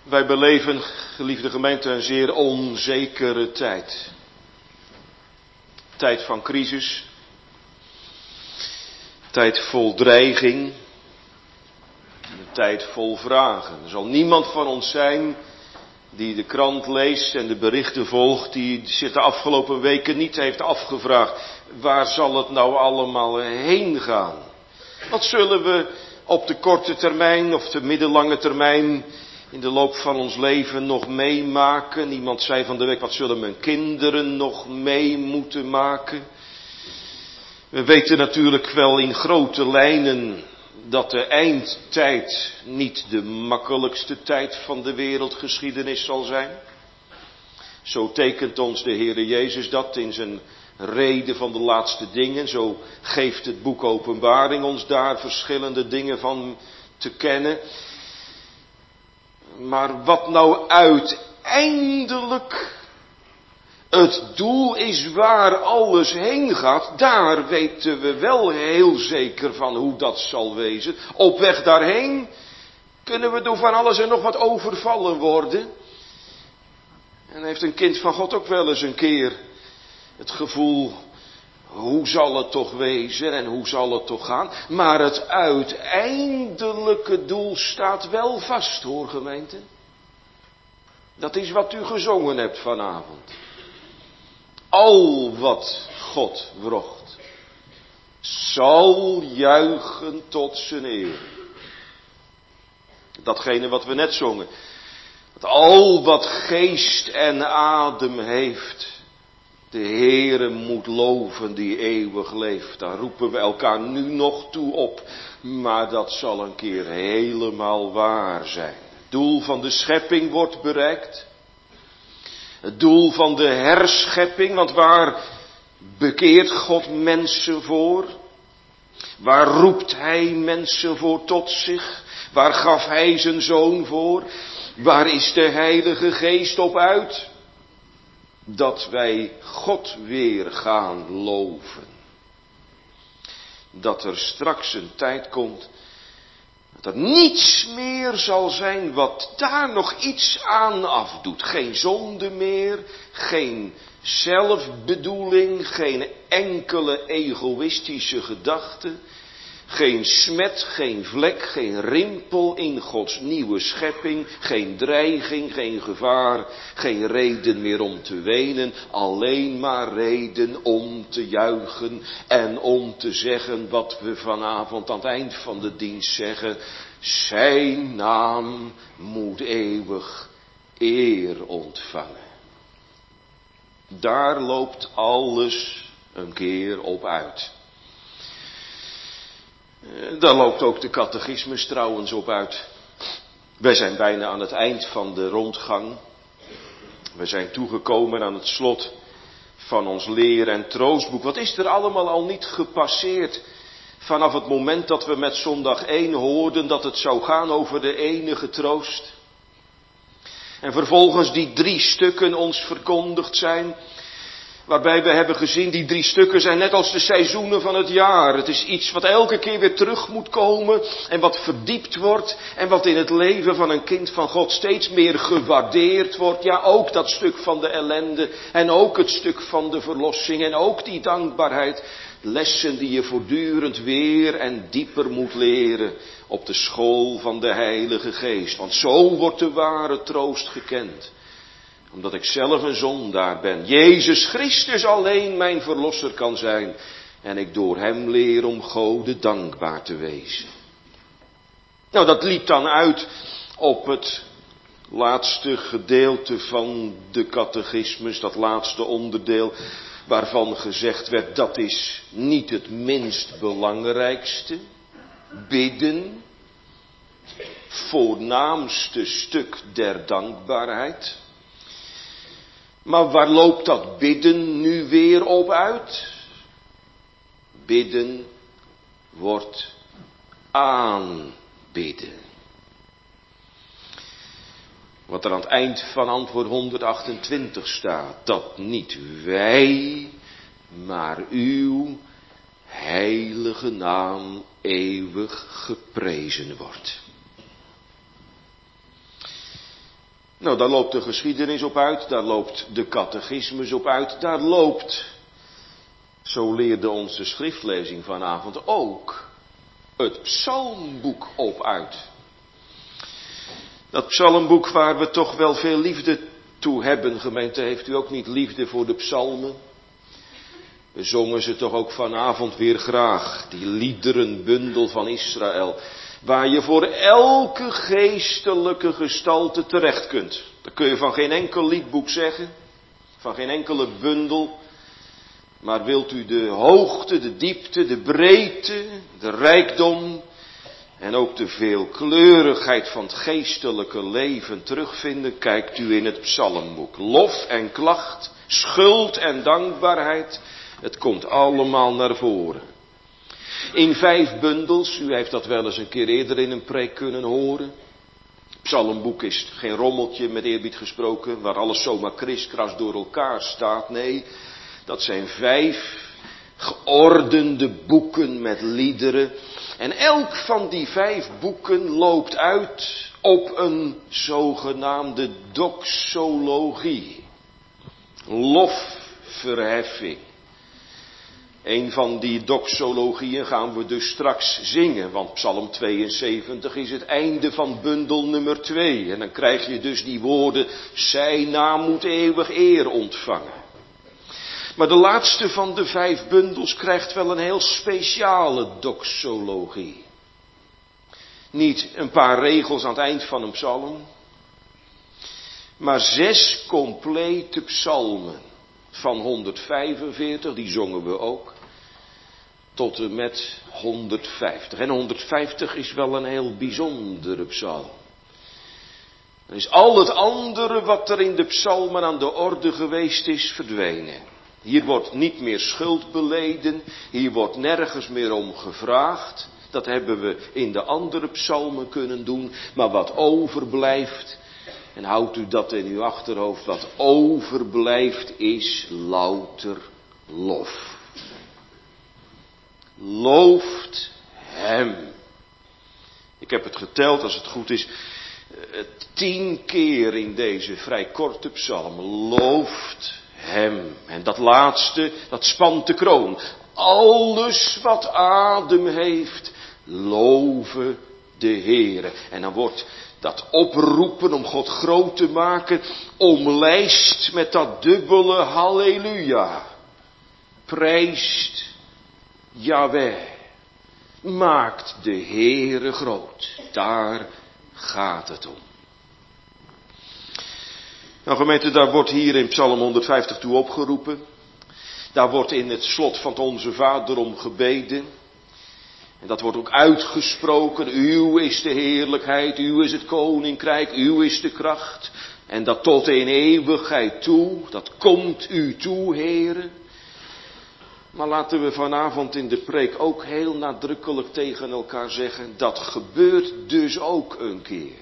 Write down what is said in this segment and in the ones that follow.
Wij beleven, geliefde gemeente, een zeer onzekere tijd. Tijd van crisis. Tijd vol dreiging. Een tijd vol vragen. Er zal niemand van ons zijn die de krant leest en de berichten volgt, die zich de afgelopen weken niet heeft afgevraagd: waar zal het nou allemaal heen gaan? Wat zullen we op de korte termijn of de middellange termijn in de loop van ons leven nog meemaken? Iemand zei van de week: wat zullen mijn kinderen nog mee moeten maken? We weten natuurlijk wel in grote lijnen dat de eindtijd niet de makkelijkste tijd van de wereldgeschiedenis zal zijn. Zo tekent ons de Heere Jezus dat in zijn reden van de laatste dingen. Zo geeft het boek Openbaring ons daar verschillende dingen van te kennen. Maar wat nou uiteindelijk het doel is waar alles heen gaat, daar weten we wel heel zeker van hoe dat zal wezen. Op weg daarheen kunnen we door van alles en nog wat overvallen worden. En heeft een kind van God ook wel eens een keer het gevoel: hoe zal het toch wezen en hoe zal het toch gaan? Maar het uiteindelijke doel staat wel vast, hoor gemeente. Dat is wat u gezongen hebt vanavond. Al wat God wrocht, zal juichen tot zijn eer. Datgene wat we net zongen. Dat al wat geest en adem heeft, de Heere moet loven die eeuwig leeft. Daar roepen we elkaar nu nog toe op. Maar dat zal een keer helemaal waar zijn. Het doel van de schepping wordt bereikt. Het doel van de herschepping, want waar bekeert God mensen voor? Waar roept Hij mensen voor tot zich? Waar gaf Hij zijn Zoon voor? Waar is de Heilige Geest op uit? Dat wij God weer gaan loven. Dat er straks een tijd komt dat er niets meer zal zijn wat daar nog iets aan afdoet. Geen zonde meer, geen zelfbedoeling, geen enkele egoïstische gedachte. Geen smet, geen vlek, geen rimpel in Gods nieuwe schepping. Geen dreiging, geen gevaar, geen reden meer om te wenen. Alleen maar reden om te juichen en om te zeggen wat we vanavond aan het eind van de dienst zeggen: zijn naam moet eeuwig eer ontvangen. Daar loopt alles een keer op uit. Daar loopt ook de catechismus trouwens op uit. Wij zijn bijna aan het eind van de rondgang. We zijn toegekomen aan het slot van ons leer- en troostboek. Wat is er allemaal al niet gepasseerd vanaf het moment dat we met zondag 1 hoorden dat het zou gaan over de enige troost. En vervolgens die 3 stukken ons verkondigd zijn. Waarbij we hebben gezien, die 3 stukken zijn net als de seizoenen van het jaar. Het is iets wat elke keer weer terug moet komen en wat verdiept wordt. En wat in het leven van een kind van God steeds meer gewaardeerd wordt. Ja, ook dat stuk van de ellende en ook het stuk van de verlossing en ook die dankbaarheid. Lessen die je voortdurend weer en dieper moet leren op de school van de Heilige Geest. Want zo wordt de ware troost gekend. Omdat ik zelf een zondaar ben. Jezus Christus alleen mijn verlosser kan zijn. En ik door hem leer om Gode dankbaar te wezen. Nou, dat liep dan uit op het laatste gedeelte van de catechismus. Dat laatste onderdeel waarvan gezegd werd: dat is niet het minst belangrijkste. Bidden. Voornaamste stuk der dankbaarheid. Maar waar loopt dat bidden nu weer op uit? Bidden wordt aanbidden. Wat er aan het eind van antwoord 128 staat. Dat niet wij, maar uw heilige naam eeuwig geprezen wordt. Nou, daar loopt de geschiedenis op uit, daar loopt de catechismus op uit, daar loopt, zo leerde onze schriftlezing vanavond ook, het psalmboek op uit. Dat psalmboek waar we toch wel veel liefde toe hebben, gemeente, heeft u ook niet liefde voor de psalmen? We zongen ze toch ook vanavond weer graag, die liederenbundel van Israël, waar je voor elke geestelijke gestalte terecht kunt. Dat kun je van geen enkel liedboek zeggen, van geen enkele bundel. Maar wilt u de hoogte, de diepte, de breedte, de rijkdom en ook de veelkleurigheid van het geestelijke leven terugvinden, kijkt u in het psalmboek. Lof en klacht, schuld en dankbaarheid, het komt allemaal naar voren. In 5 bundels, u heeft dat wel eens een keer eerder in een preek kunnen horen. Psalmboek is geen rommeltje, met eerbied gesproken, waar alles zomaar kriskras door elkaar staat. Nee, dat zijn 5 geordende boeken met liederen. En elk van die 5 boeken loopt uit op een zogenaamde doxologie. Lofverheffing. Een van die doxologieën gaan we dus straks zingen, want Psalm 72 is het einde van bundel nummer 2. En dan krijg je dus die woorden, zijn naam moet eeuwig eer ontvangen. Maar de laatste van de 5 bundels krijgt wel een heel speciale doxologie. Niet een paar regels aan het eind van een psalm, maar 6 complete psalmen van 145, die zongen we ook, tot en met 150. En 150 is wel een heel bijzondere psalm. Dan is al het andere wat er in de psalmen aan de orde geweest is verdwenen. Hier wordt niet meer schuld beleden, hier wordt nergens meer om gevraagd. Dat hebben we in de andere psalmen kunnen doen, maar wat overblijft, en houdt u dat in uw achterhoofd, wat overblijft is louter lof. Looft hem. Ik heb het geteld, als het goed is, 10 keer in deze vrij korte psalm. Looft hem. En dat laatste, dat spant de kroon. Alles wat adem heeft, loven de Heere. En dan wordt dat oproepen om God groot te maken omlijst met dat dubbele halleluja. Prijst Yahweh. Maakt de Heere groot. Daar gaat het om. Nou gemeente, daar wordt hier in Psalm 150 toe opgeroepen. Daar wordt in het slot van het Onze Vader om gebeden. En dat wordt ook uitgesproken. Uw is de heerlijkheid, uw is het koninkrijk, uw is de kracht. En dat tot in eeuwigheid toe, dat komt u toe, Heere. Maar laten we vanavond in de preek ook heel nadrukkelijk tegen elkaar zeggen, dat gebeurt dus ook een keer.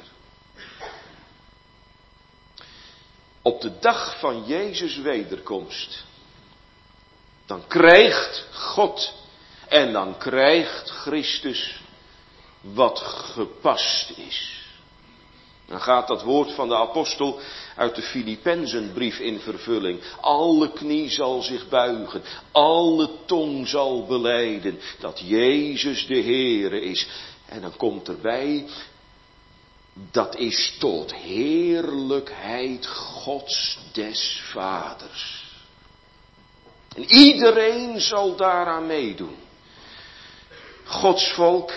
Op de dag van Jezus' wederkomst, dan krijgt God en dan krijgt Christus wat gepast is. Dan gaat dat woord van de apostel uit de Filippenzenbrief in vervulling. Alle knie zal zich buigen, alle tong zal belijden dat Jezus de Heere is. En dan komt erbij, dat is tot heerlijkheid Gods des Vaders. En iedereen zal daaraan meedoen. Gods volk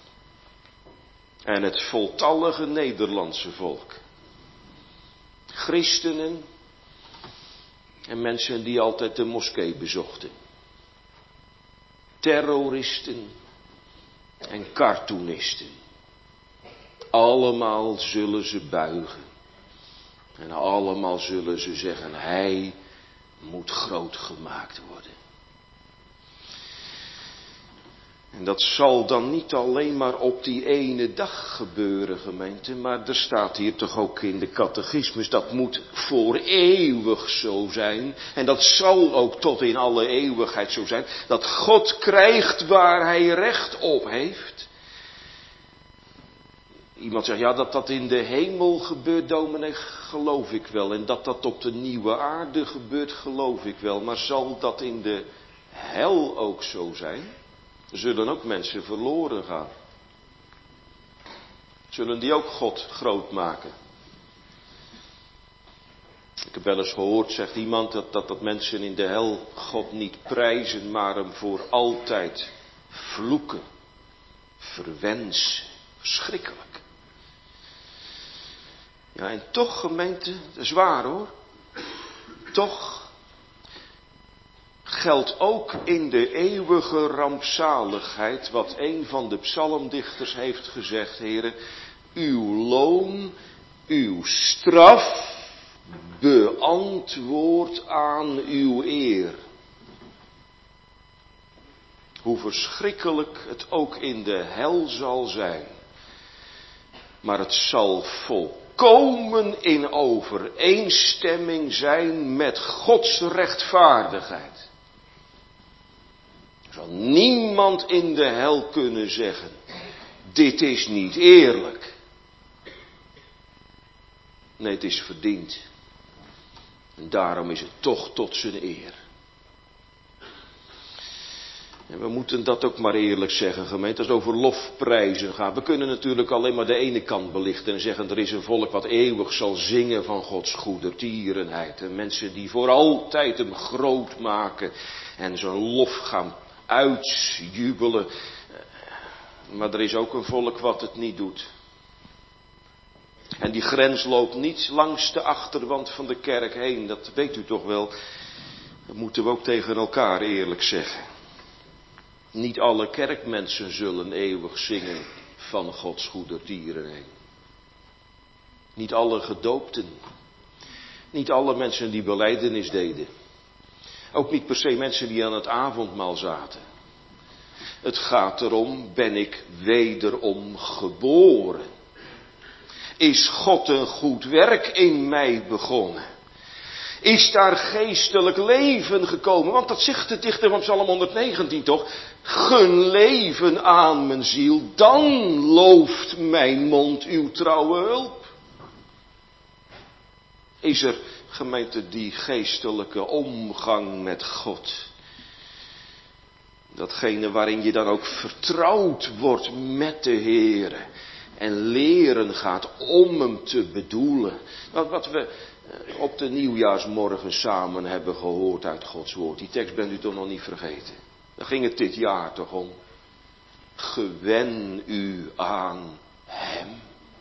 en het voltallige Nederlandse volk. Christenen en mensen die altijd de moskee bezochten. Terroristen en cartoonisten. Allemaal zullen ze buigen. En allemaal zullen ze zeggen, hij moet groot gemaakt worden. En dat zal dan niet alleen maar op die ene dag gebeuren, gemeente, maar er staat hier toch ook in de catechismus, dat moet voor eeuwig zo zijn. En dat zal ook tot in alle eeuwigheid zo zijn, dat God krijgt waar hij recht op heeft. Iemand zegt, ja, dat dat in de hemel gebeurt, dominee, geloof ik wel. En dat dat op de nieuwe aarde gebeurt, geloof ik wel. Maar zal dat in de hel ook zo zijn? Er zullen ook mensen verloren gaan. Zullen die ook God groot maken? Ik heb wel eens gehoord, zegt iemand, dat mensen in de hel God niet prijzen, maar hem voor altijd vloeken, verwensen. Verschrikkelijk. Ja, en toch, gemeente, dat is waar hoor. Toch geldt ook in de eeuwige rampzaligheid wat een van de psalmdichters heeft gezegd, heren, uw loon, uw straf beantwoordt aan uw eer. Hoe verschrikkelijk het ook in de hel zal zijn. Maar het zal volkomen in overeenstemming zijn met Gods rechtvaardigheid. Er zal niemand in de hel kunnen zeggen, dit is niet eerlijk. Nee, het is verdiend. En daarom is het toch tot zijn eer. En we moeten dat ook maar eerlijk zeggen, gemeente, als het over lofprijzen gaat. We kunnen natuurlijk alleen maar de ene kant belichten en zeggen, er is een volk wat eeuwig zal zingen van Gods goedertierenheid. En mensen die voor altijd hem groot maken en zijn lof gaan uitjubelen. Maar er is ook een volk wat het niet doet. En die grens loopt niet langs de achterwand van de kerk heen, dat weet u toch wel. Dat moeten we ook tegen elkaar eerlijk zeggen. Niet alle kerkmensen zullen eeuwig zingen van Gods goedertierenheid. Niet alle gedoopten. Niet alle mensen die belijdenis deden. Ook niet per se mensen die aan het avondmaal zaten. Het gaat erom, ben ik wederom geboren? Is God een goed werk in mij begonnen? Is daar geestelijk leven gekomen? Want dat zegt de dichter van Psalm 119 toch? Gun leven aan mijn ziel, dan looft mijn mond uw trouwe hulp. Is er, gemeente, die geestelijke omgang met God? Datgene waarin je dan ook vertrouwd wordt met de Heere. En leren gaat om hem te bedoelen. Wat we op de nieuwjaarsmorgen samen hebben gehoord uit Gods woord. Die tekst bent u toch nog niet vergeten. Daar ging het dit jaar toch om. Gewen u aan hem.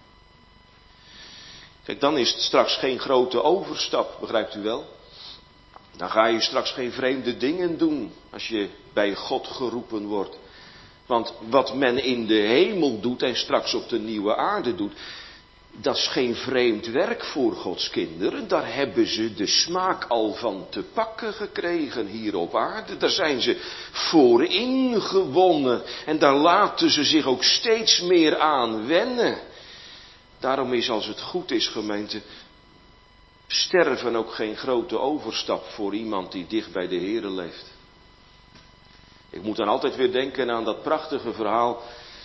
Kijk, dan is het straks geen grote overstap, begrijpt u wel? Dan ga je straks geen vreemde dingen doen als je bij God geroepen wordt. Want wat men in de hemel doet en straks op de nieuwe aarde doet, dat is geen vreemd werk voor Gods kinderen. Daar hebben ze de smaak al van te pakken gekregen hier op aarde. Daar zijn ze voor ingewonnen en daar laten ze zich ook steeds meer aan wennen. Daarom is, als het goed is, gemeente, sterven ook geen grote overstap voor iemand die dicht bij de Here leeft. Ik moet dan altijd weer denken aan dat prachtige verhaal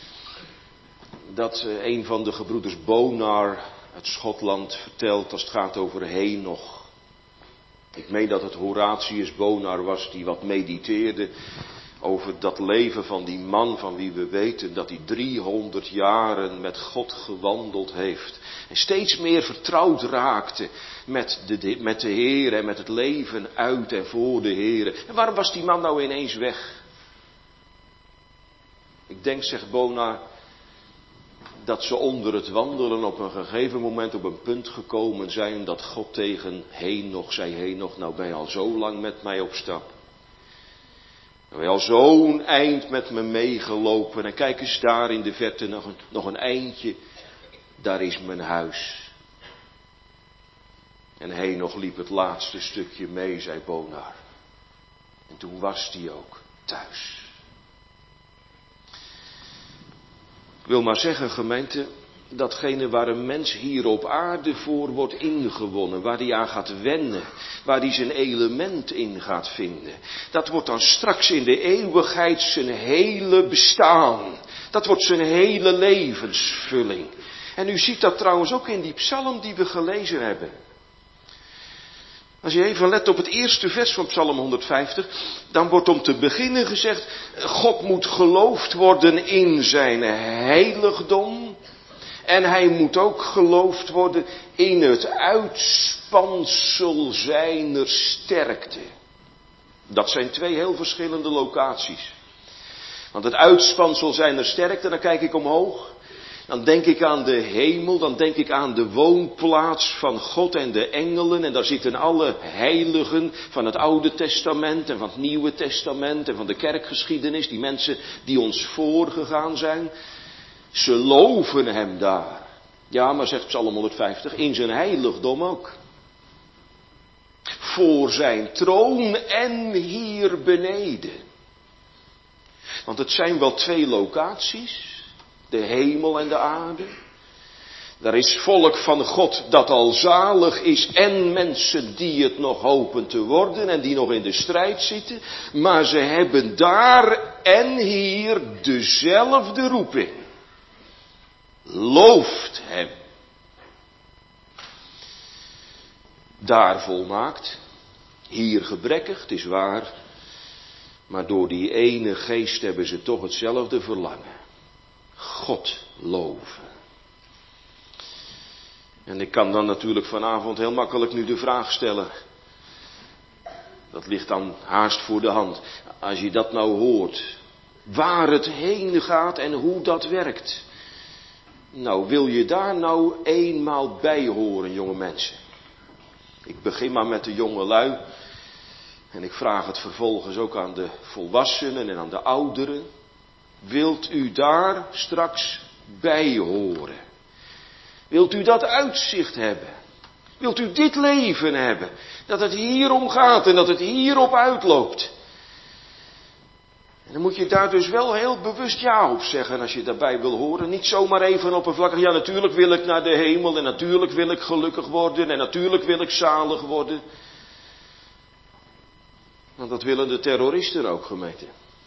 dat een van de gebroeders Bonar uit Schotland vertelt als het gaat over Henoch. Ik meen dat het Horatius Bonar was die wat mediteerde over dat leven van die man van wie we weten dat hij 300 jaren met God gewandeld heeft. En steeds meer vertrouwd raakte met de Heer en met het leven uit en voor de Heer. En waarom was die man nou ineens weg? Ik denk, zegt Bonar, dat ze onder het wandelen op een gegeven moment op een punt gekomen zijn dat God tegen Henoch zei, Henoch, nou ben je al zo lang met mij op stap. Nou ben je al zo'n eind met me meegelopen en kijk eens daar in de verte nog een eindje, daar is mijn huis. En Henoch liep het laatste stukje mee, zei Bonar. En toen was hij ook thuis. Ik wil maar zeggen, gemeente, datgene waar een mens hier op aarde voor wordt ingewonnen, waar hij aan gaat wennen, waar hij zijn element in gaat vinden, dat wordt dan straks in de eeuwigheid zijn hele bestaan. Dat wordt zijn hele levensvulling. En u ziet dat trouwens ook in die psalm die we gelezen hebben. Als je even let op het eerste vers van Psalm 150, dan wordt om te beginnen gezegd, God moet geloofd worden in zijn heiligdom. En hij moet ook geloofd worden in het uitspansel zijner sterkte. Dat zijn twee heel verschillende locaties. Want het uitspansel zijner sterkte, dan kijk ik omhoog. Dan denk ik aan de hemel, dan denk ik aan de woonplaats van God en de engelen. En daar zitten alle heiligen van het Oude Testament en van het Nieuwe Testament en van de kerkgeschiedenis. Die mensen die ons voorgegaan zijn. Ze loven hem daar. Ja, maar zegt Psalm 150, in zijn heiligdom ook. Voor zijn troon en hier beneden. Want het zijn wel twee locaties. De hemel en de aarde. Daar is volk van God dat al zalig is en mensen die het nog hopen te worden en die nog in de strijd zitten. Maar ze hebben daar en hier dezelfde roeping. Looft hem. Daar volmaakt. Hier gebrekkig, het is waar. Maar door die ene geest hebben ze toch hetzelfde verlangen. God loven. En ik kan dan natuurlijk vanavond heel makkelijk nu de vraag stellen. Dat ligt dan haast voor de hand. Als je dat nou hoort. Waar het heen gaat en hoe dat werkt. Nou, wil je daar nou eenmaal bij horen, jonge mensen? Ik begin maar met de jonge lui. En ik vraag het vervolgens ook aan de volwassenen en aan de ouderen. Wilt u daar straks bij horen? Wilt u dat uitzicht hebben? Wilt u dit leven hebben? Dat het hierom gaat en dat het hierop uitloopt. En dan moet je daar dus wel heel bewust ja op zeggen als je daarbij wil horen. Niet zomaar even oppervlakkig, ja natuurlijk wil ik naar de hemel en natuurlijk wil ik gelukkig worden en natuurlijk wil ik zalig worden. Want dat willen de terroristen ook, gemeente.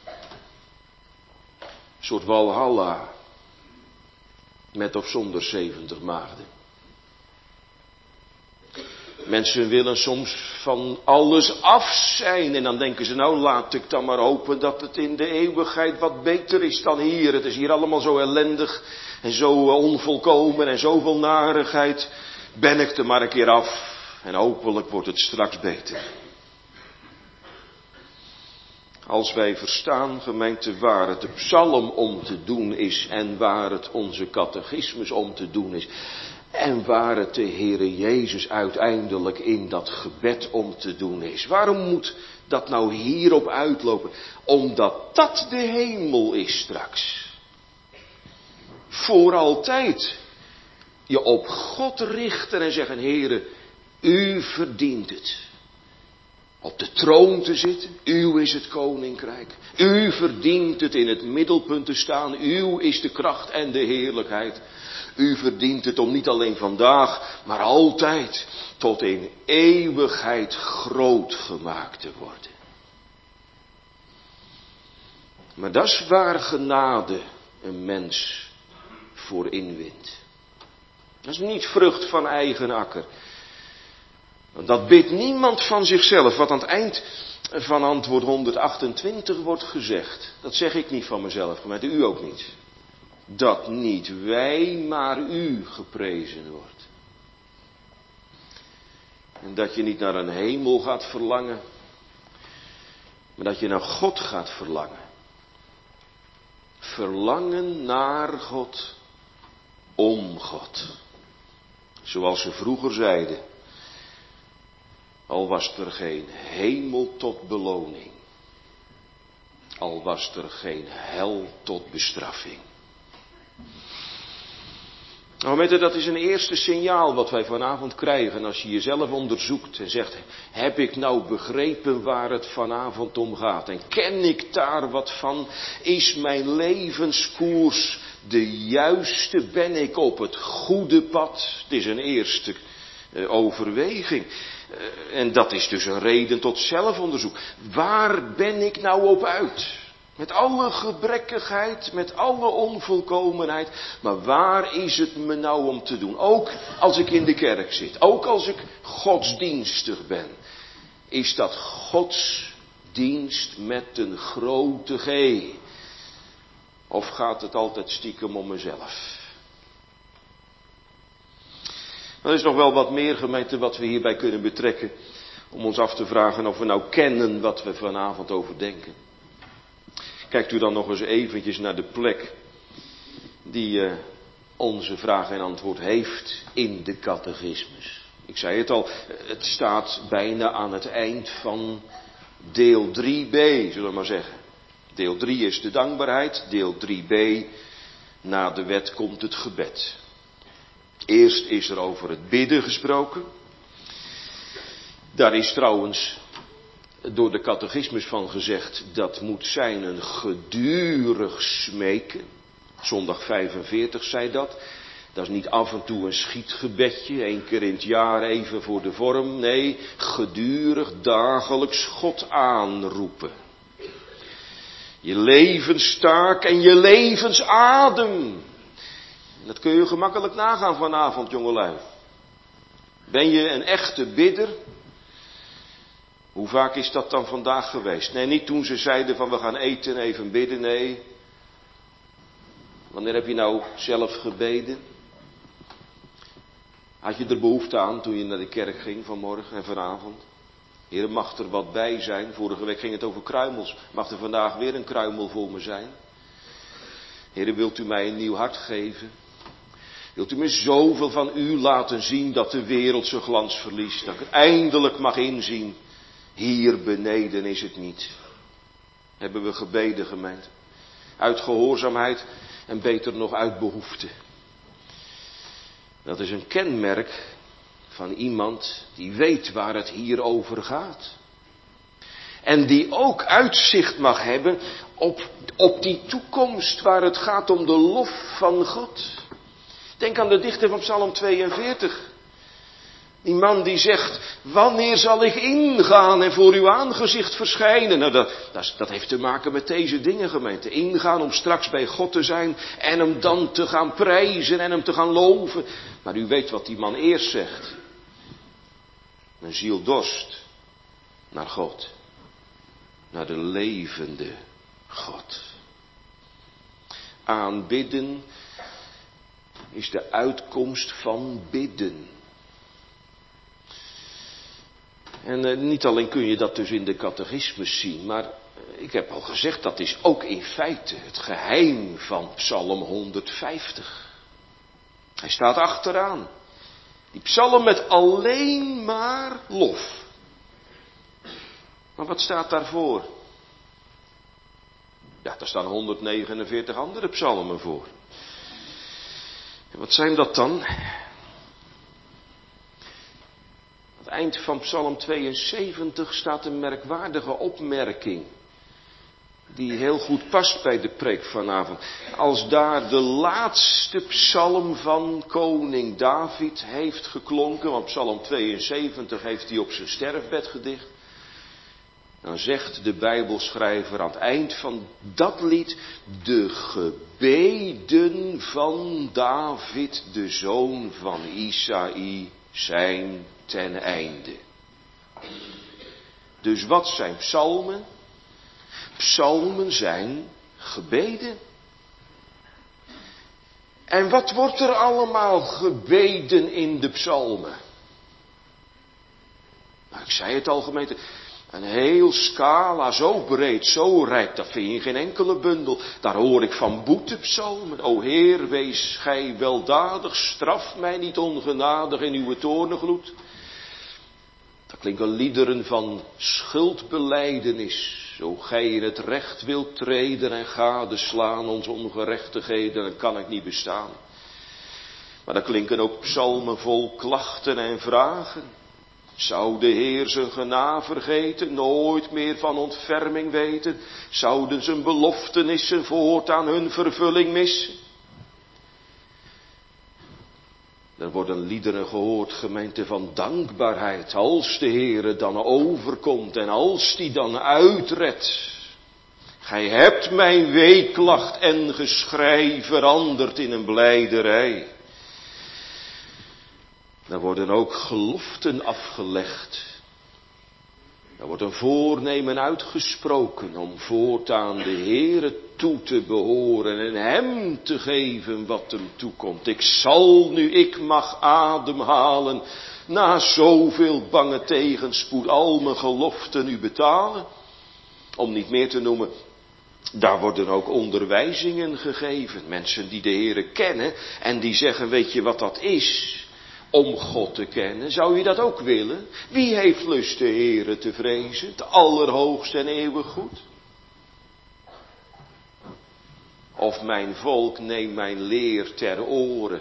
Een soort Walhalla. Met of zonder 70 maagden. Mensen willen soms van alles af zijn. En dan denken ze, nou laat ik dan maar hopen dat het in de eeuwigheid wat beter is dan hier. Het is hier allemaal zo ellendig en zo onvolkomen en zoveel narigheid. Ben ik er maar een keer af. En hopelijk wordt het straks beter. Als wij verstaan, gemeente, waar het de psalm om te doen is en waar het onze catechismus om te doen is. En waar het de Heere Jezus uiteindelijk in dat gebed om te doen is. Waarom moet dat nou hierop uitlopen? Omdat dat de hemel is straks. Voor altijd. Je op God richten en zeggen, Heere, u verdient het. Op de troon te zitten. Uw is het koninkrijk. U verdient het in het middelpunt te staan. Uw is de kracht en de heerlijkheid. U verdient het om niet alleen vandaag, maar altijd tot in eeuwigheid groot gemaakt te worden. Maar dat is waar genade een mens voor inwint. Dat is niet vrucht van eigen akker. Dat bidt niemand van zichzelf, wat aan het eind van antwoord 128 wordt gezegd. Dat zeg ik niet van mezelf, gemeente, u ook niet. Dat niet wij, maar u geprezen wordt. En dat je niet naar een hemel gaat verlangen, maar dat je naar God gaat verlangen. Verlangen naar God, om God. Zoals ze vroeger zeiden. Al was er geen hemel tot beloning. Al was er geen hel tot bestraffing. Nou, weet je, dat is een eerste signaal wat wij vanavond krijgen als je jezelf onderzoekt en zegt, heb ik nou begrepen waar het vanavond om gaat? En ken ik daar wat van? Is mijn levenskoers de juiste? Ben ik op het goede pad? Het is een eerste overweging. En dat is dus een reden tot zelfonderzoek. Waar ben ik nou op uit? Met alle gebrekkigheid, met alle onvolkomenheid. Maar waar is het me nou om te doen? Ook als ik in de kerk zit. Ook als ik godsdienstig ben. Is dat godsdienst met een grote G? Of gaat het altijd stiekem om mezelf? Er is nog wel wat meer, gemeente, wat we hierbij kunnen betrekken. Om ons af te vragen of we nou kennen wat we vanavond overdenken. Kijkt u dan nog eens eventjes naar de plek die onze vraag en antwoord heeft in de catechismus. Ik zei het al, het staat bijna aan het eind van deel 3b, zullen we maar zeggen. Deel 3 is de dankbaarheid, deel 3b, na de wet komt het gebed. Eerst is er over het bidden gesproken. Daar is trouwens door de catechismus van gezegd, dat moet zijn een gedurig smeken. Zondag 45 zei dat. Dat is niet af en toe een schietgebedje, 1 keer in het jaar even voor de vorm. Nee, gedurig, dagelijks God aanroepen. Je levenstaak en je levensadem. Dat kun je gemakkelijk nagaan vanavond, jongelui. Ben je een echte bidder? Hoe vaak is dat dan vandaag geweest? Nee, niet toen ze zeiden van we gaan eten en even bidden, nee. Wanneer heb je nou zelf gebeden? Had je er behoefte aan toen je naar de kerk ging vanmorgen en vanavond? Heer, mag er wat bij zijn? Vorige week ging het over kruimels. Mag er vandaag weer een kruimel voor me zijn? Heer, wilt u mij een nieuw hart geven? Wilt u me zoveel van u laten zien dat de wereld zijn glans verliest? Dat ik het eindelijk mag inzien. Hier beneden is het niet. Hebben we gebeden, gemeente. Uit gehoorzaamheid en beter nog uit behoefte. Dat is een kenmerk van iemand die weet waar het hier over gaat. En die ook uitzicht mag hebben op die toekomst waar het gaat om de lof van God. Denk aan de dichter van Psalm 42. Die man die zegt, wanneer zal ik ingaan en voor uw aangezicht verschijnen? Nou, dat heeft te maken met deze dingen, gemeente. Ingaan om straks bij God te zijn en hem dan te gaan prijzen en hem te gaan loven. Maar u weet wat die man eerst zegt. Mijn ziel dorst naar God. Naar de levende God. Aanbidden is de uitkomst van bidden. En niet alleen kun je dat dus in de catechismus zien, maar ik heb al gezegd, dat is ook in feite het geheim van Psalm 150. Hij staat achteraan. Die psalm met alleen maar lof. Maar wat staat daarvoor? Ja, daar staan 149 andere psalmen voor. En wat zijn dat dan? Aan het eind van Psalm 72 staat een merkwaardige opmerking. Die heel goed past bij de preek vanavond. Als daar de laatste psalm van koning David heeft geklonken. Want Psalm 72 heeft hij op zijn sterfbed gedicht. Dan zegt de Bijbelschrijver aan het eind van dat lied. De gebeden van David, de zoon van Isaï, zijn ten einde. Dus wat zijn psalmen? Psalmen zijn gebeden. En wat wordt er allemaal gebeden in de psalmen? Nou, ik zei het al, gemeente. Een heel scala, zo breed, zo rijk, dat vind je in geen enkele bundel. Daar hoor ik van boetepsalmen. O Heer, wees gij weldadig, straf mij niet ongenadig in uw toorngloed. Dat klinken liederen van schuldbelijdenis. Zo gij in het recht wilt treden en gadeslaan onze ongerechtigheden, dan kan ik niet bestaan. Maar dat klinken ook psalmen vol klachten en vragen. Zou de Heer zijn genade vergeten, nooit meer van ontferming weten? Zouden zijn beloftenissen voortaan hun vervulling missen? Er worden liederen gehoord, gemeente, van dankbaarheid, als de Heer dan overkomt en als die dan uitredt. Gij hebt mijn weeklacht en geschrei veranderd in een blijderij. Daar worden ook geloften afgelegd. Er wordt een voornemen uitgesproken om voortaan de Heere toe te behoren en hem te geven wat hem toekomt. Ik zal nu ik mag ademhalen, na zoveel bange tegenspoed al mijn geloften u betalen. Om niet meer te noemen, daar worden ook onderwijzingen gegeven. Mensen die de Heere kennen en die zeggen, weet je wat dat is? Om God te kennen, zou je dat ook willen? Wie heeft lust de Heere te vrezen, het allerhoogste en eeuwig goed? Of mijn volk, neem mijn leer ter oren.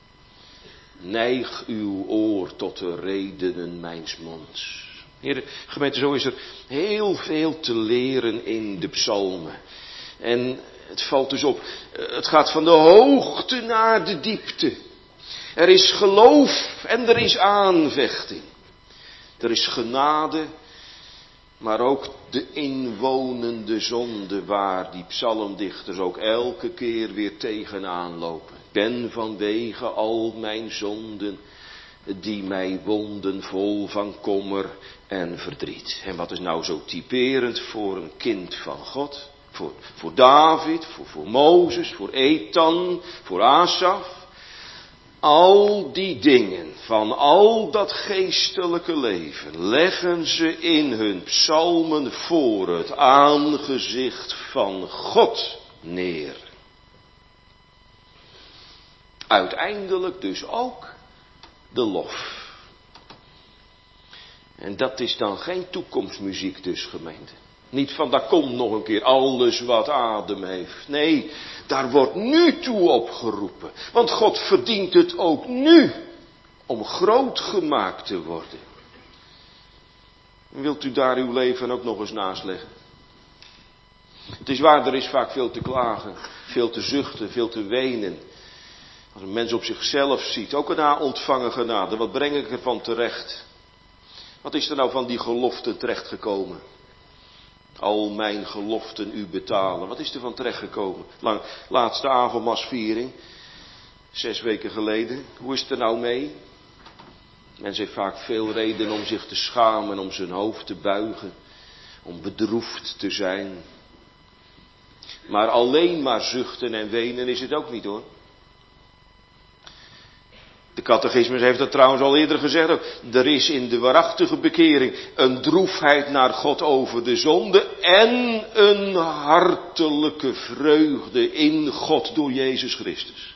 Neig uw oor tot de redenen mijns monds. Heere, gemeente, zo is er heel veel te leren in de psalmen. En het valt dus op, het gaat van de hoogte naar de diepte. Er is geloof en er is aanvechting. Er is genade, maar ook de inwonende zonde waar die psalmdichters ook elke keer weer tegenaan lopen. Ik ben vanwege al mijn zonden die mij wonden vol van kommer en verdriet. En wat is nou zo typerend voor een kind van God? Voor David, voor Mozes, voor Ethan, voor Asaf. Al die dingen van al dat geestelijke leven leggen ze in hun psalmen voor het aangezicht van God neer. Uiteindelijk dus ook de lof. En dat is dan geen toekomstmuziek dus, gemeente. Niet van, daar komt nog een keer alles wat adem heeft. Nee, daar wordt nu toe opgeroepen. Want God verdient het ook nu om groot gemaakt te worden. Wilt u daar uw leven ook nog eens naast leggen? Het is waar, er is vaak veel te klagen, veel te zuchten, veel te wenen. Als een mens op zichzelf ziet, ook een ontvangen genade, wat breng ik ervan terecht? Wat is er nou van die gelofte terechtgekomen? Al mijn geloften u betalen. Wat is er van terechtgekomen? Laatste avondmaalsviering. 6 weken geleden. Hoe is het er nou mee? Mens heeft vaak veel reden om zich te schamen, om zijn hoofd te buigen. Om bedroefd te zijn. Maar alleen maar zuchten en wenen is het ook niet, hoor. De catechismus heeft dat trouwens al eerder gezegd ook. Er is in de waarachtige bekering een droefheid naar God over de zonde en een hartelijke vreugde in God door Jezus Christus.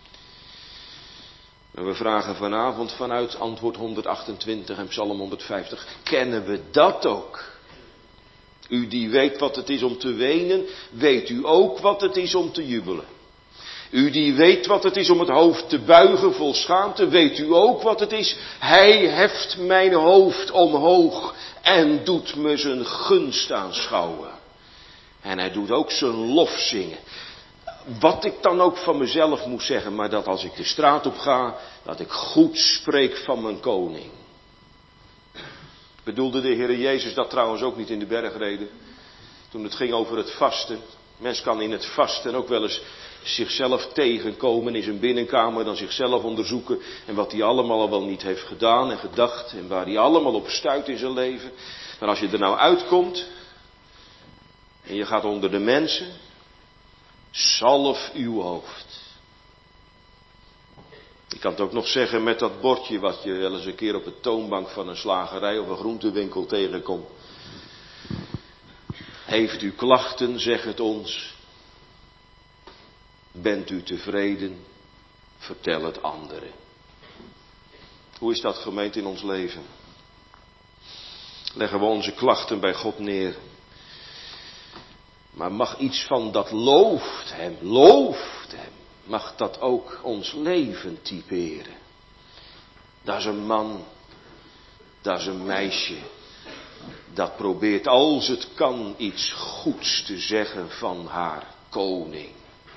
En we vragen vanavond vanuit antwoord 128 en Psalm 150, kennen we dat ook? U die weet wat het is om te wenen, weet u ook wat het is om te jubelen. U die weet wat het is om het hoofd te buigen vol schaamte, weet u ook wat het is. Hij heft mijn hoofd omhoog en doet me zijn gunst aanschouwen. En hij doet ook zijn lof zingen. Wat ik dan ook van mezelf moet zeggen, maar dat als ik de straat op ga, dat ik goed spreek van mijn koning. Bedoelde de Heer Jezus dat trouwens ook niet in de bergreden? Toen het ging over het vasten. Mens kan in het vasten ook wel eens zichzelf tegenkomen in zijn binnenkamer, dan zichzelf onderzoeken en wat hij allemaal al wel niet heeft gedaan en gedacht en waar hij allemaal op stuit in zijn leven. Maar als je er nou uitkomt en je gaat onder de mensen, zalf uw hoofd. Ik kan het ook nog zeggen met dat bordje wat je wel eens een keer op de toonbank van een slagerij of een groentewinkel tegenkomt. Heeft u klachten, zeg het ons. Bent u tevreden, vertel het anderen. Hoe is dat, gemeente, in ons leven? Leggen we onze klachten bij God neer. Maar mag iets van dat looft hem, mag dat ook ons leven typeren? Dat is een man, dat is een meisje, dat probeert als het kan iets goeds te zeggen van haar koning.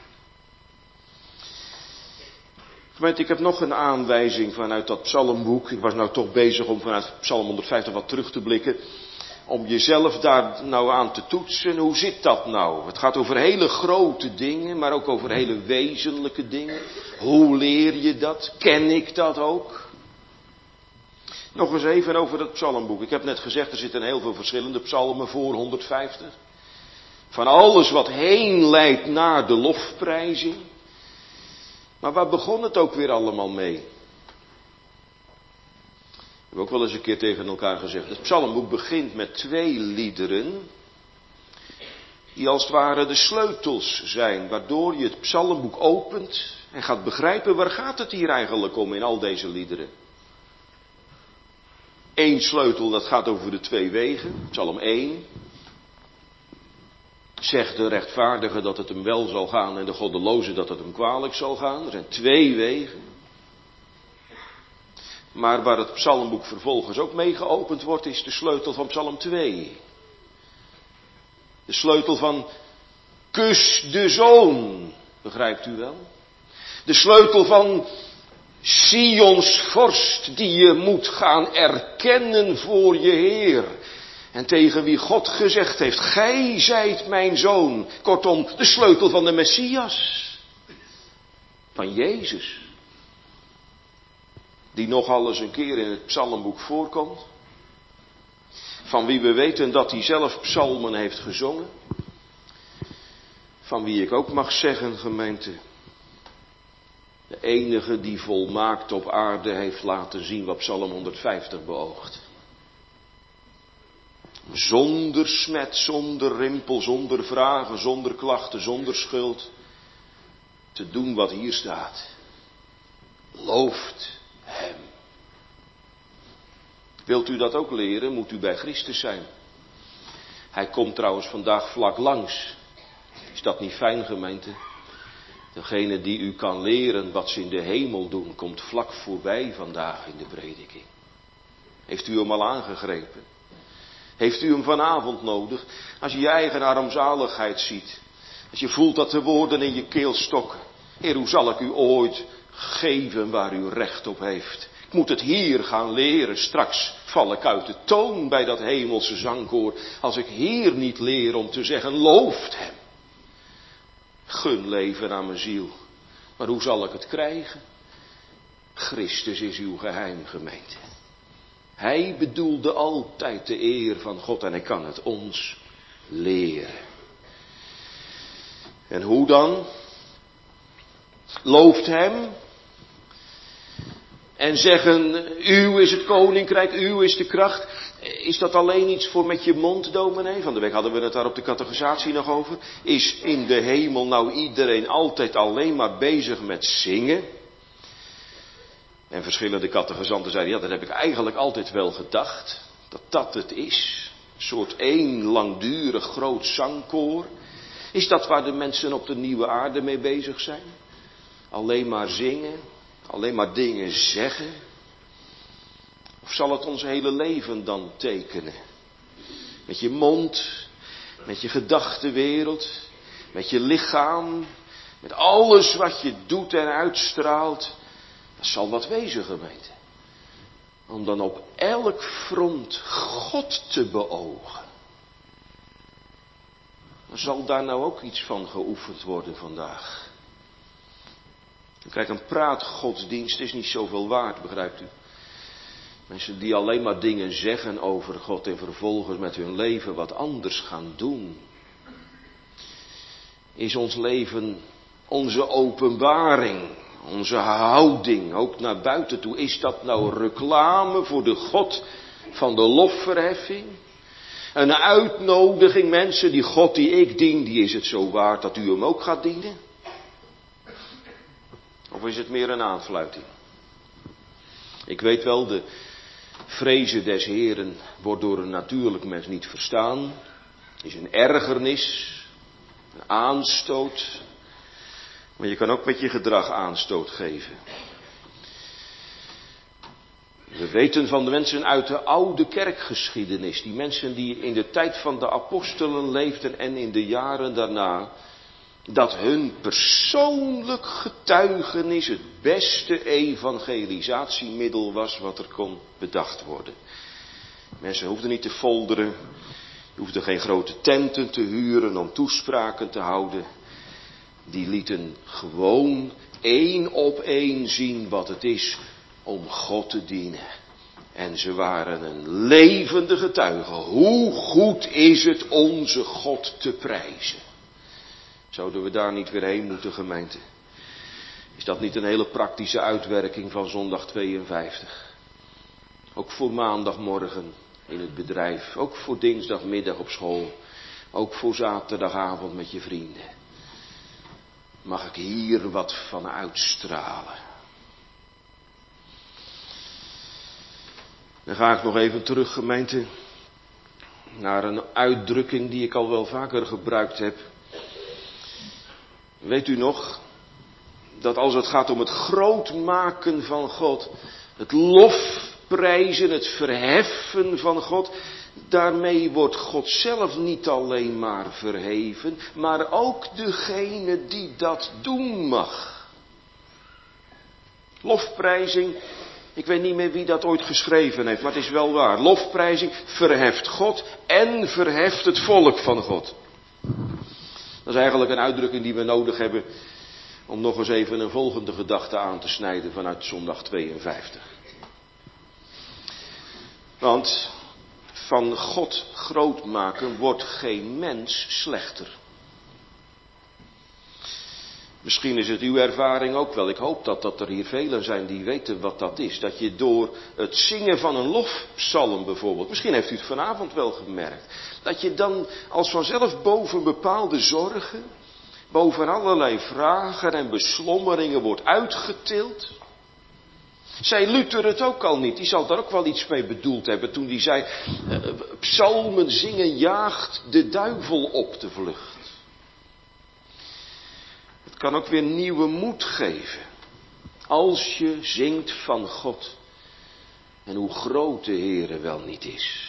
Ik heb nog een aanwijzing vanuit dat psalmboek. Ik was nou toch bezig om vanuit Psalm 150 wat terug te blikken. om jezelf daar nou aan te toetsen. Hoe zit dat nou? Het gaat over hele grote dingen, maar ook over hele wezenlijke dingen. Hoe leer je dat? Ken ik dat ook? Nog eens even over dat psalmboek. Ik heb net gezegd, er zitten heel veel verschillende psalmen voor, 150. Van alles wat heen leidt naar de lofprijzing. Maar waar begon het ook weer allemaal mee? We hebben ook wel eens een keer tegen elkaar gezegd. Het psalmboek begint met 2 liederen. Die als het ware de sleutels zijn. Waardoor je het psalmboek opent. En gaat begrijpen, waar gaat het hier eigenlijk om in al deze liederen? 1 sleutel, dat gaat over de 2 wegen. Psalm 1. Zegt de rechtvaardige dat het hem wel zal gaan en de goddeloze dat het hem kwalijk zal gaan. Er zijn 2 wegen. Maar waar het psalmboek vervolgens ook mee geopend wordt, is de sleutel van psalm 2. De sleutel van kus de zoon, begrijpt u wel? De sleutel van Sions vorst die je moet gaan erkennen voor je Heer. En tegen wie God gezegd heeft, gij zijt mijn zoon. Kortom, de sleutel van de Messias. Van Jezus. Die nogal eens een keer in het psalmboek voorkomt. Van wie we weten dat hij zelf psalmen heeft gezongen. Van wie ik ook mag zeggen, gemeente. De enige die volmaakt op aarde heeft laten zien wat psalm 150 beoogt. Zonder smet, zonder rimpel, zonder vragen, zonder klachten, zonder schuld. Te doen wat hier staat. Looft hem. Wilt u dat ook leren, moet u bij Christus zijn. Hij komt trouwens vandaag vlak langs. Is dat niet fijn, gemeente? Degene die u kan leren wat ze in de hemel doen, komt vlak voorbij vandaag in de prediking. Heeft u hem al aangegrepen? Heeft u hem vanavond nodig? Als je je eigen armzaligheid ziet. Als je voelt dat de woorden in je keel stokken. Heer, hoe zal ik u ooit geven waar u recht op heeft? Ik moet het hier gaan leren. Straks val ik uit de toon bij dat hemelse zangkoor. Als ik hier niet leer om te zeggen, looft hem. Gun leven aan mijn ziel. Maar hoe zal ik het krijgen? Christus is uw geheim, gemeente. Hij bedoelde altijd de eer van God en hij kan het ons leren. En hoe dan? Looft hem. En zeggen, uw is het koninkrijk, uw is de kracht. Is dat alleen iets voor met je mond, dominee? Van de week hadden we het daar op de catechisatie nog over. Is in de hemel nou iedereen altijd alleen maar bezig met zingen? En verschillende catechisanten zeiden, ja, dat heb ik eigenlijk altijd wel gedacht. Dat dat het is. Een soort één langdurig groot zangkoor. Is dat waar de mensen op de nieuwe aarde mee bezig zijn? Alleen maar zingen? Alleen maar dingen zeggen? Of zal het ons hele leven dan tekenen? Met je mond, met je gedachtenwereld, met je lichaam, met alles wat je doet en uitstraalt. Dat zal wat wezen, gemeente. Om dan op elk front God te beogen. Zal daar nou ook iets van geoefend worden vandaag? Kijk, een praatgodsdienst is niet zoveel waard, begrijpt u? Mensen die alleen maar dingen zeggen over God en vervolgens met hun leven wat anders gaan doen. Is ons leven onze openbaring, onze houding, ook naar buiten toe. Is dat nou reclame voor de God van de lofverheffing? Een uitnodiging, mensen, die God die ik dien, die is het zo waard dat u hem ook gaat dienen? Of is het meer een aanfluiting? Ik weet wel, de vrezen des Heren wordt door een natuurlijk mens niet verstaan. Is een ergernis, een aanstoot. Maar je kan ook met je gedrag aanstoot geven. We weten van de mensen uit de oude kerkgeschiedenis, die mensen die in de tijd van de apostelen leefden en in de jaren daarna, dat hun persoonlijk getuigenis het beste evangelisatiemiddel was wat er kon bedacht worden. Mensen hoefden niet te folderen. Je hoefde geen grote tenten te huren om toespraken te houden. Die lieten gewoon 1 op 1 zien wat het is om God te dienen. En ze waren een levende getuige. Hoe goed is het onze God te prijzen. Zouden we daar niet weer heen moeten, gemeente? Is dat niet een hele praktische uitwerking van zondag 52? Ook voor maandagmorgen in het bedrijf. Ook voor dinsdagmiddag op school. Ook voor zaterdagavond met je vrienden. Mag ik hier wat van uitstralen? Dan ga ik nog even terug, gemeente, naar een uitdrukking die ik al wel vaker gebruikt heb. Weet u nog, dat als het gaat om het groot maken van God, het lofprijzen, het verheffen van God, daarmee wordt God zelf niet alleen maar verheven, maar ook degene die dat doen mag. Lofprijzing, ik weet niet meer wie dat ooit geschreven heeft, maar het is wel waar. Lofprijzing verheft God en verheft het volk van God. Dat is eigenlijk een uitdrukking die we nodig hebben om nog eens even een volgende gedachte aan te snijden vanuit zondag 52. Want van God groot maken wordt geen mens slechter. Misschien is het uw ervaring ook wel. Ik hoop dat er hier velen zijn die weten wat dat is. Dat je door het zingen van een lofpsalm bijvoorbeeld. Misschien heeft u het vanavond wel gemerkt. Dat je dan als vanzelf boven bepaalde zorgen. Boven allerlei vragen en beslommeringen wordt uitgetild. Zei Luther het ook al niet? Die zal daar ook wel iets mee bedoeld hebben toen hij zei. Psalmen zingen jaagt de duivel op de vlucht. Het kan ook weer nieuwe moed geven. Als je zingt van God. En hoe groot de Heere wel niet is.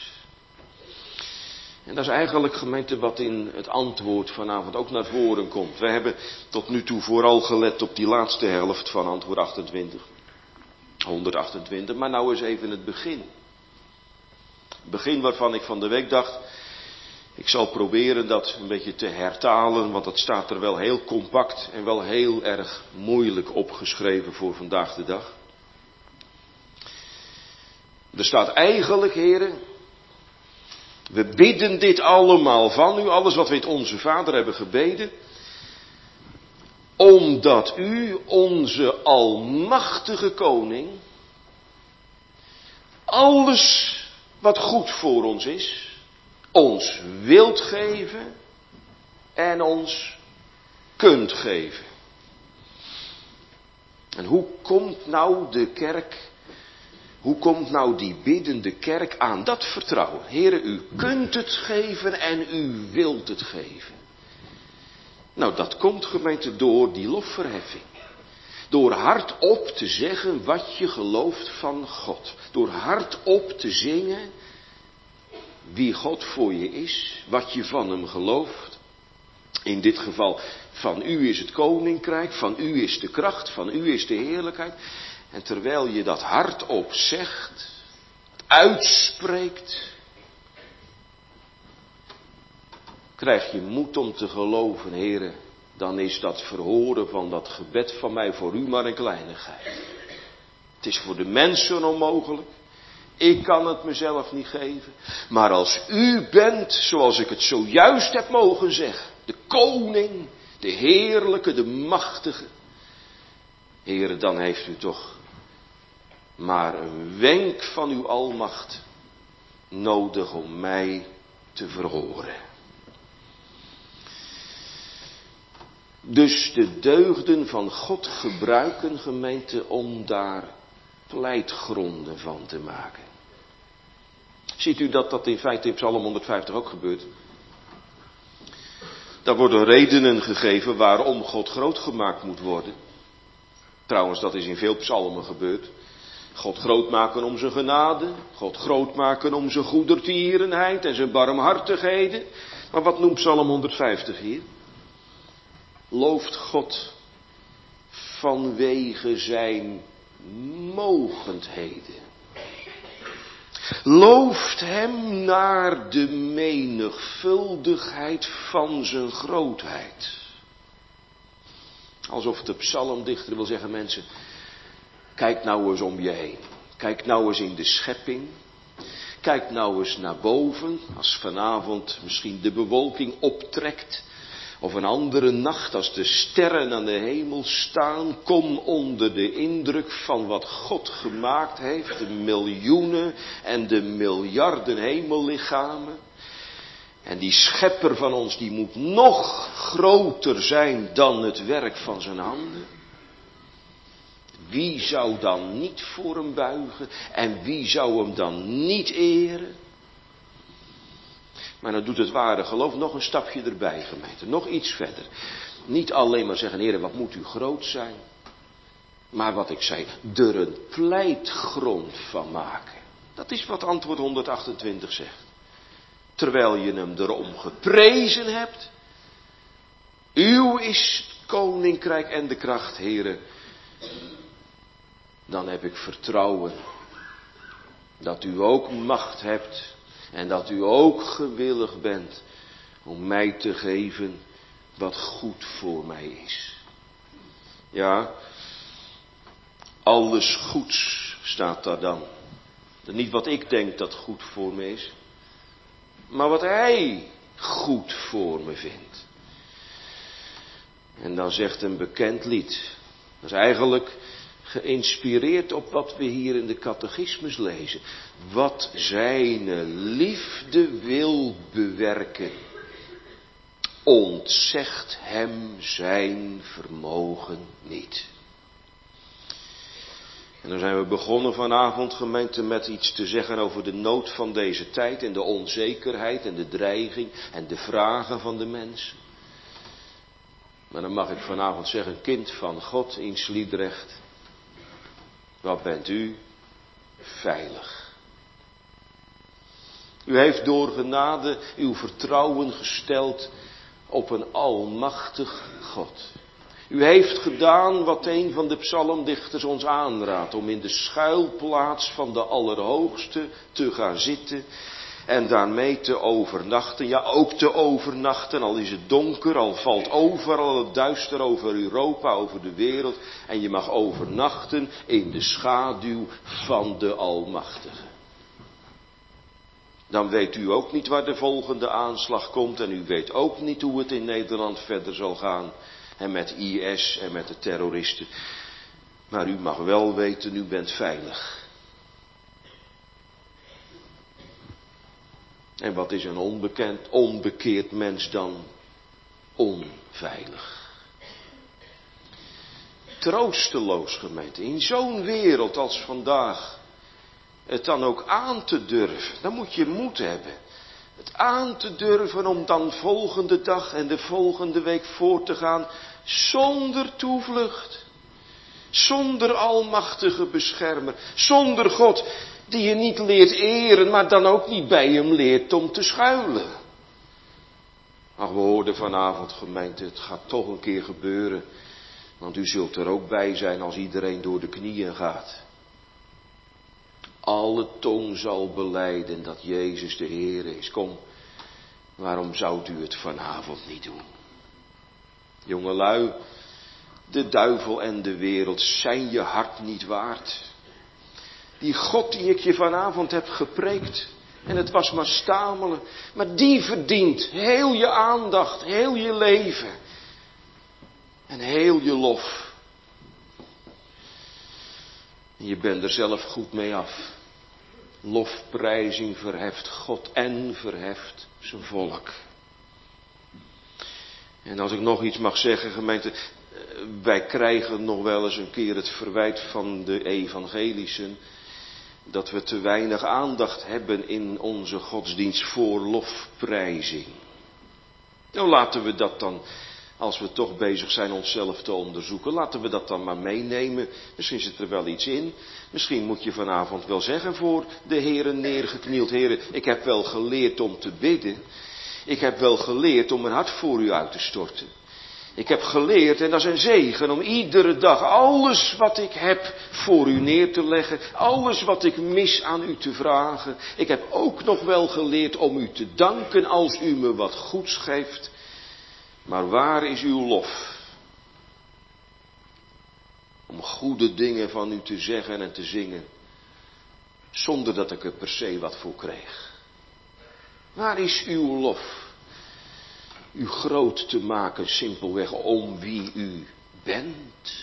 En dat is eigenlijk, gemeente, wat in het antwoord vanavond ook naar voren komt. We hebben tot nu toe vooral gelet op die laatste helft van antwoord 28. 128, maar nou eens even het begin. Het begin waarvan ik van de week dacht, ik zal proberen dat een beetje te hertalen, want dat staat er wel heel compact en wel heel erg moeilijk opgeschreven voor vandaag de dag. Er staat eigenlijk, heren, we bidden dit allemaal van u, alles wat we in onze Vader hebben gebeden, omdat u, onze almachtige koning, alles wat goed voor ons wilt geven en ons kunt geven. En hoe komt nou de kerk, hoe komt nou die biddende kerk aan dat vertrouwen? Heere, u kunt het geven en u wilt het geven. Nou, dat komt, gemeente, door die lofverheffing. Door hardop te zeggen wat je gelooft van God. Door hardop te zingen wie God voor je is, wat je van hem gelooft. In dit geval, van u is het koninkrijk, van u is de kracht, van u is de heerlijkheid. En terwijl je dat hardop zegt, uitspreekt, krijg je moed om te geloven, Heere, dan is dat verhoren van dat gebed van mij voor u maar een kleinigheid. Het is voor de mensen onmogelijk. Ik kan het mezelf niet geven. Maar als u bent, zoals ik het zojuist heb mogen zeggen, de koning, de heerlijke, de machtige, Heere, dan heeft u toch maar een wenk van uw almacht nodig om mij te verhoren. Dus de deugden van God gebruiken, gemeente, om daar pleitgronden van te maken. Ziet u dat in feite in Psalm 150 ook gebeurt? Daar worden redenen gegeven waarom God groot gemaakt moet worden. Trouwens, dat is in veel psalmen gebeurd. God groot maken om zijn genade. God groot maken om zijn goedertierenheid en zijn barmhartigheden. Maar wat noemt Psalm 150 hier? Looft God vanwege zijn mogendheden. Looft hem naar de menigvuldigheid van zijn grootheid. Alsof de psalmdichter wil zeggen, mensen, kijk nou eens om je heen. Kijk nou eens in de schepping. Kijk nou eens naar boven, als vanavond misschien de bewolking optrekt. Of een andere nacht als de sterren aan de hemel staan. Kom onder de indruk van wat God gemaakt heeft. De miljoenen en de miljarden hemellichamen. En die schepper van ons, die moet nog groter zijn dan het werk van zijn handen. Wie zou dan niet voor hem buigen? En wie zou hem dan niet eren? Maar dan doet het ware geloof nog een stapje erbij, gemeente. Nog iets verder. Niet alleen maar zeggen, Heer, wat moet u groot zijn. Maar wat ik zei, er een pleitgrond van maken. Dat is wat antwoord 128 zegt. Terwijl je hem erom geprezen hebt. Uw is het koninkrijk en de kracht, Heere. Dan heb ik vertrouwen dat u ook macht hebt en dat u ook gewillig bent om mij te geven wat goed voor mij is. Ja, alles goeds staat daar dan. Niet wat ik denk dat goed voor me is, maar wat hij goed voor me vindt. En dan zegt een bekend lied, dat is eigenlijk geïnspireerd op wat we hier in de catechismus lezen. Wat zijne liefde wil bewerken, ontzegt hem zijn vermogen niet. En dan zijn we begonnen vanavond, gemeente, met iets te zeggen over de nood van deze tijd en de onzekerheid en de dreiging en de vragen van de mensen. Maar dan mag ik vanavond zeggen, kind van God in Sliedrecht, wat bent u veilig. U heeft door genade uw vertrouwen gesteld op een almachtig God. U heeft gedaan wat een van de psalmdichters ons aanraadt, om in de schuilplaats van de Allerhoogste te gaan zitten en daarmee te overnachten. Ja, ook te overnachten, al is het donker, al valt overal het duister over Europa, over de wereld. En je mag overnachten in de schaduw van de Almachtige. Dan weet u ook niet waar de volgende aanslag komt en u weet ook niet hoe het in Nederland verder zal gaan. En met IS en met de terroristen. Maar u mag wel weten, u bent veilig. En wat is een onbekeerd mens dan? Onveilig. Troosteloos, gemeente. In zo'n wereld als vandaag. Het dan ook aan te durven. Dan moet je moed hebben. Het aan te durven om dan volgende dag en de volgende week voort te gaan. Zonder toevlucht. Zonder almachtige beschermer. Zonder God die je niet leert eren, maar dan ook niet bij hem leert om te schuilen. Ach, we hoorden vanavond, gemeente, het gaat toch een keer gebeuren. Want u zult er ook bij zijn als iedereen door de knieën gaat. Alle tong zal belijden dat Jezus de Heer is. Kom, waarom zoudt u het vanavond niet doen? Jongelui, de duivel en de wereld zijn je hart niet waard. Die God die ik je vanavond heb gepreekt, en het was maar stamelen, maar die verdient heel je aandacht, heel je leven en heel je lof. En je bent er zelf goed mee af. Lofprijzing verheft God en verheft zijn volk. En als ik nog iets mag zeggen, gemeente, wij krijgen nog wel eens een keer het verwijt van de evangelischen, dat we te weinig aandacht hebben in onze godsdienst voor lofprijzing. Nou, laten we dat dan, als we toch bezig zijn onszelf te onderzoeken, laten we dat dan maar meenemen. Misschien zit er wel iets in. Misschien moet je vanavond wel zeggen voor de Heere neergeknield. Heere, ik heb wel geleerd om te bidden. Ik heb wel geleerd om mijn hart voor u uit te storten. Ik heb geleerd, en dat is een zegen, om iedere dag alles wat ik heb voor u neer te leggen. Alles wat ik mis aan u te vragen. Ik heb ook nog wel geleerd om u te danken als u me wat goeds geeft. Maar waar is uw lof? Om goede dingen van u te zeggen en te zingen. Zonder dat ik er per se wat voor kreeg. Waar is uw lof? U groot te maken simpelweg om wie u bent.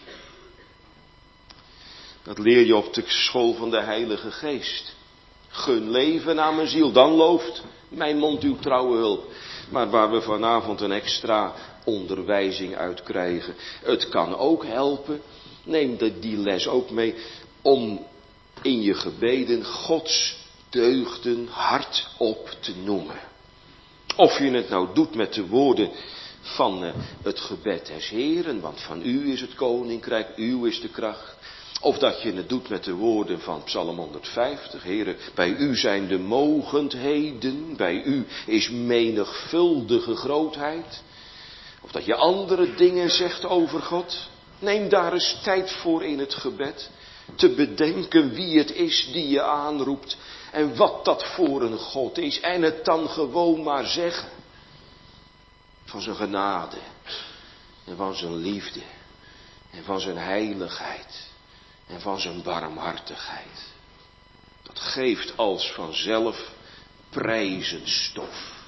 Dat leer je op de school van de Heilige Geest. Gun leven aan mijn ziel, dan looft mijn mond uw trouwe hulp. Maar waar we vanavond een extra onderwijzing uit krijgen. Het kan ook helpen, neem die les ook mee, om in je gebeden Gods deugden hardop te noemen. Of je het nou doet met de woorden van het gebed des Heren, want van u is het koninkrijk, uw is de kracht. Of dat je het doet met de woorden van Psalm 150. Heren, bij u zijn de mogendheden, bij u is menigvuldige grootheid. Of dat je andere dingen zegt over God. Neem daar eens tijd voor in het gebed. Te bedenken wie het is die je aanroept. En wat dat voor een God is. En het dan gewoon maar zeggen. Van zijn genade. En van zijn liefde. En van zijn heiligheid. En van zijn barmhartigheid. Dat geeft als vanzelf prijzenstof.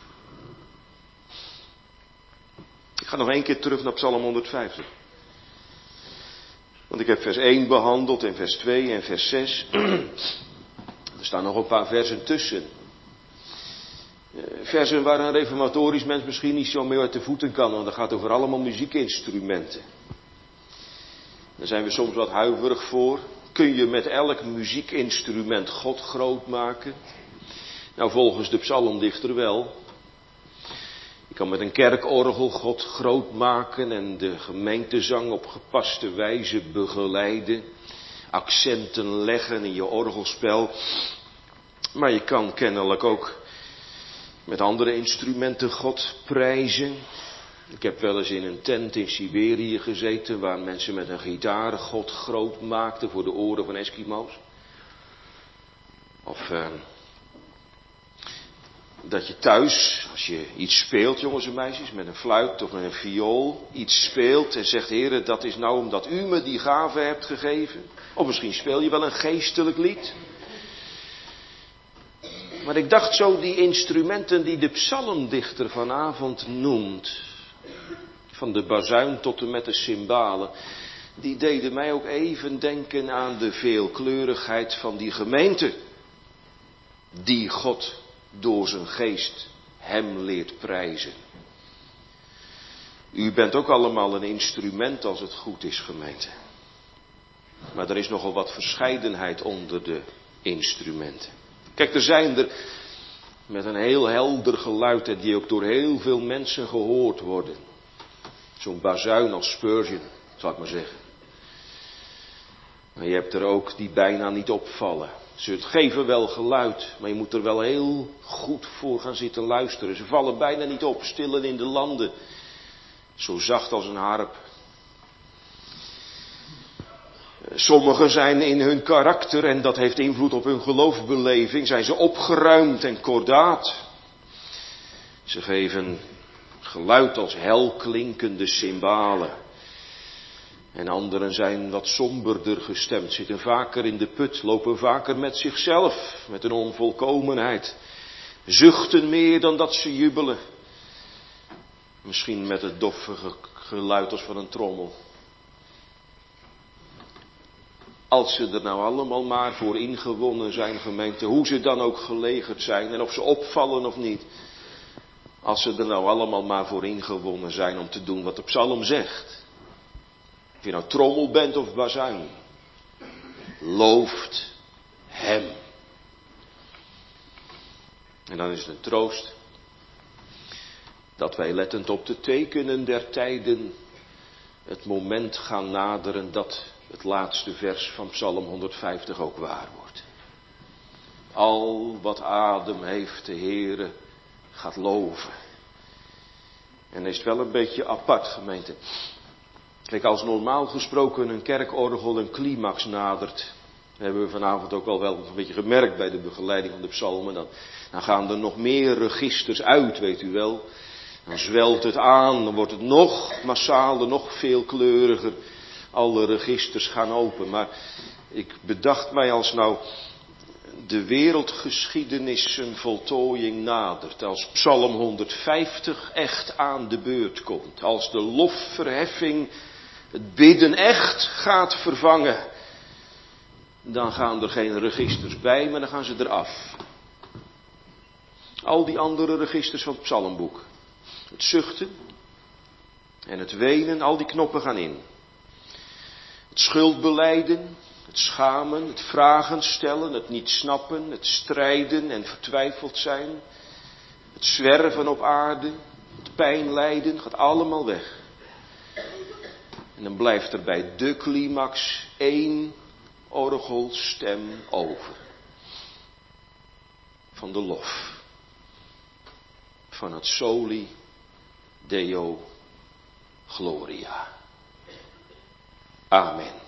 Ik ga nog 1 keer terug naar Psalm 150. Want ik heb vers 1 behandeld en vers 2 en vers 6. Er staan nog een paar versen tussen. Versen waar een reformatorisch mens misschien niet zo mee uit de voeten kan. Want dat gaat over allemaal muziekinstrumenten. Daar zijn we soms wat huiverig voor. Kun je met elk muziekinstrument God groot maken? Nou, volgens de psalmdichter wel. Je kan met een kerkorgel God groot maken en de gemeentezang op gepaste wijze begeleiden. Accenten leggen in je orgelspel. Maar je kan kennelijk ook met andere instrumenten God prijzen. Ik heb wel eens in een tent in Siberië gezeten waar mensen met een gitaar God groot maakten voor de oren van Eskimo's. Of dat je thuis, als je iets speelt, jongens en meisjes, met een fluit of met een viool, iets speelt en zegt, Heere, dat is nou omdat u me die gave hebt gegeven. Of misschien speel je wel een geestelijk lied. Maar ik dacht zo, die instrumenten die de psalmdichter vanavond noemt, van de bazuin tot en met de cymbalen, die deden mij ook even denken aan de veelkleurigheid van die gemeente, die God door zijn geest hem leert prijzen. U bent ook allemaal een instrument als het goed is, gemeente. Maar er is nogal wat verscheidenheid onder de instrumenten. Kijk, er zijn er met een heel helder geluid en die ook door heel veel mensen gehoord worden. Zo'n bazuin als Spurgeon, zal ik maar zeggen. Maar je hebt er ook die bijna niet opvallen. Ze geven wel geluid, maar je moet er wel heel goed voor gaan zitten luisteren. Ze vallen bijna niet op, stillen in de landen. Zo zacht als een harp. Sommigen zijn in hun karakter, en dat heeft invloed op hun geloofsbeleving, zijn ze opgeruimd en kordaat. Ze geven geluid als helklinkende cymbalen. En anderen zijn wat somberder gestemd, zitten vaker in de put, lopen vaker met zichzelf, met een onvolkomenheid. Zuchten meer dan dat ze jubelen. Misschien met het doffe geluid als van een trommel. Als ze er nou allemaal maar voor ingewonnen zijn, gemeente, hoe ze dan ook gelegerd zijn en of ze opvallen of niet. Als ze er nou allemaal maar voor ingewonnen zijn om te doen wat de psalm zegt. Of je nou trommel bent of bazuin. Looft hem. En dan is het een troost dat wij lettend op de tekenen der tijden het moment gaan naderen dat het laatste vers van Psalm 150 ook waar wordt. Al wat adem heeft de Heere gaat loven. En is het wel een beetje apart, gemeente. Kijk, als normaal gesproken een kerkorgel een climax nadert, hebben we vanavond ook wel een beetje gemerkt bij de begeleiding van de psalmen, dan gaan er nog meer registers uit, weet u wel. Dan zwelt het aan, dan wordt het nog massaler, nog veelkleuriger. Alle registers gaan open. Maar ik bedacht mij als nou de wereldgeschiedenis een voltooiing nadert. Als Psalm 150 echt aan de beurt komt. Als de lofverheffing het bidden echt gaat vervangen. Dan gaan er geen registers bij, maar dan gaan ze eraf. Al die andere registers van het psalmboek. Het zuchten en het wenen, al die knoppen gaan in. Het schuldbelijden, het schamen, het vragen stellen, het niet snappen, het strijden en vertwijfeld zijn. Het zwerven op aarde, het pijn lijden, gaat allemaal weg. En dan blijft er bij de climax 1 orgelstem over. Van de lof. Van het Soli Deo Gloria. Amen.